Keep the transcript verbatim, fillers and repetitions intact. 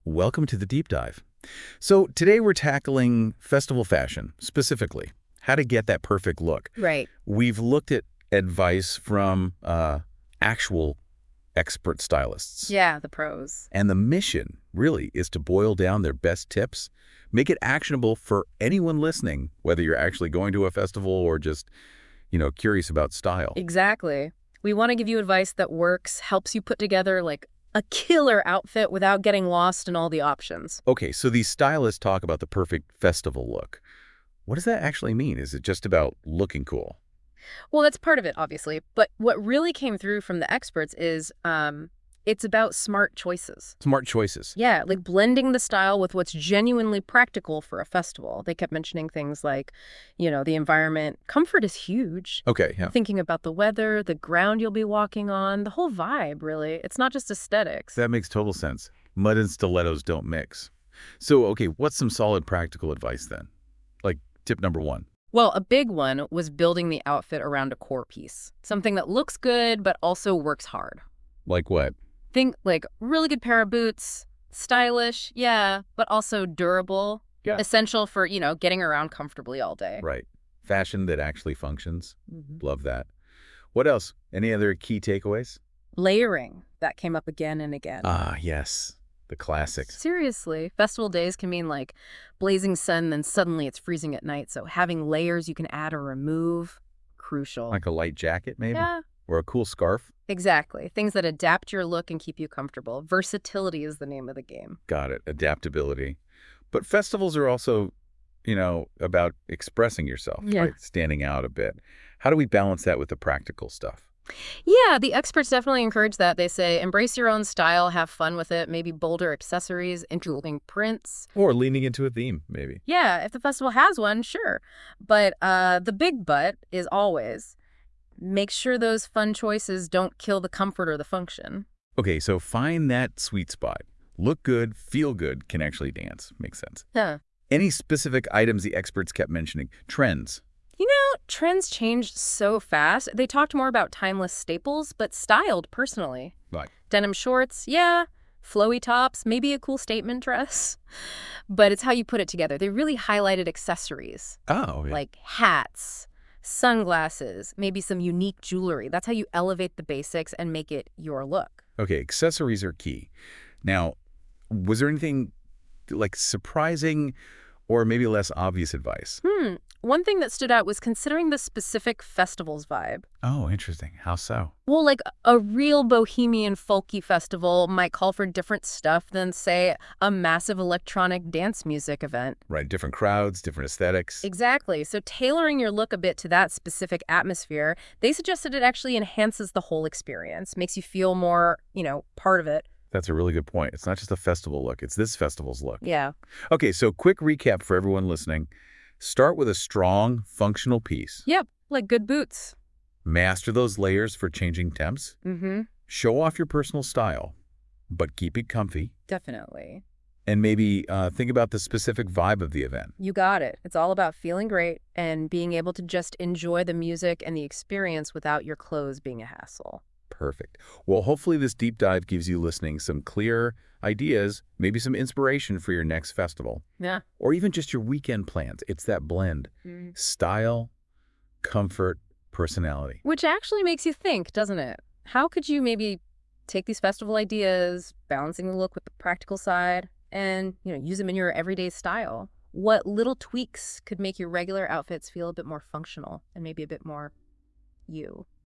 Welcome to the deep dive. So today we're tackling festival fashion, specifically how to get that perfect look. Right. We've looked at advice from uh, actual expert stylists. Yeah, the pros. And the mission really is to boil down their best tips, make it actionable for anyone listening, whether you're actually going to a festival or just, you know, curious about style. Exactly. We want to give you advice that works, helps you put together like a killer outfit without getting lost in all the options. Okay, so these stylists talk about the perfect festival look. What does that actually mean? Is it just about looking cool? Well, that's part of it, obviously. But what really came through from the experts is um, it's about smart choices. Smart choices. Yeah, like blending the style with what's genuinely practical for a festival. They kept mentioning things like, you know, the environment. Comfort is huge. Okay, yeah. Thinking about the weather, the ground you'll be walking on, the whole vibe, really. It's not just aesthetics. That makes total sense. Mud and stilettos don't mix. So, okay, what's some solid practical advice then? Like tip number one. Well, a big one was building the outfit around a core piece. Something that looks good, but also works hard. Like what? Think like really good pair of boots, stylish, yeah, but also durable, Yeah. essential for, you know, getting around comfortably all day. Right. Fashion that actually functions. Mhm. Love that. What else? Any other key takeaways? Layering, that came up again and again. Ah, yes. The classics. Seriously, festival days can mean like blazing sun, then suddenly it's freezing at night. So having layers you can add or remove, crucial. Like a light jacket, maybe? Yeah, Or a cool scarf? exactly. Things that adapt your look and keep you comfortable. Versatility is the name of the game. Got it. Adaptability. But festivals are also, you know, about expressing yourself, Yeah. right? Standing out a bit. How do we balance that with the practical stuff? Yeah, the experts definitely encourage that. They say embrace your own style, have fun with it, maybe bolder accessories, interesting prints. Or leaning into a theme, maybe. Yeah, if the festival has one, sure. But uh, the big but is always make sure those fun choices don't kill the comfort or the function. Okay, so find that sweet spot. Look good, feel good, can actually dance. Makes sense. Huh. Any specific items the experts kept mentioning? Trends. You know, trends change so fast. They talked more about timeless staples, but styled personally. Like, Denim shorts, yeah. Flowy tops, maybe a cool statement dress. But it's how you put it together. They really highlighted accessories, oh, yeah. like hats, sunglasses, maybe some unique jewelry. That's how you elevate the basics and make it your look. Okay, accessories are key. Now, was there anything like surprising or maybe less obvious advice? Hmm. One thing that stood out was considering the specific festival's vibe. Oh, interesting. How so? Well, like a real bohemian folky festival might call for different stuff than, say, a massive electronic dance music event. Right, different crowds, different aesthetics. Exactly. So tailoring your look a bit to that specific atmosphere, they suggested it actually enhances the whole experience, makes you feel more, you know, part of it. That's a really good point. It's not just a festival look, it's this festival's look. Yeah. Okay, so quick recap for everyone listening. Start with a strong, functional piece. Yep. Like good boots. Master those layers for changing temps. Mm-hmm. Show off your personal style, but keep it comfy. Definitely. And maybe uh, think about the specific vibe of the event. You got it. It's all about feeling great and being able to just enjoy the music and the experience without your clothes being a hassle. Perfect. Well, hopefully this deep dive gives you listening some clear ideas, maybe some inspiration for your next festival, Yeah. or even just your weekend plans. It's that blend. Mm. Style, comfort, personality. Which actually makes you think, doesn't it? How could you maybe take these festival ideas, balancing the look with the practical side, and, you know, use them in your everyday style? What little tweaks could make your regular outfits feel a bit more functional and maybe a bit more you?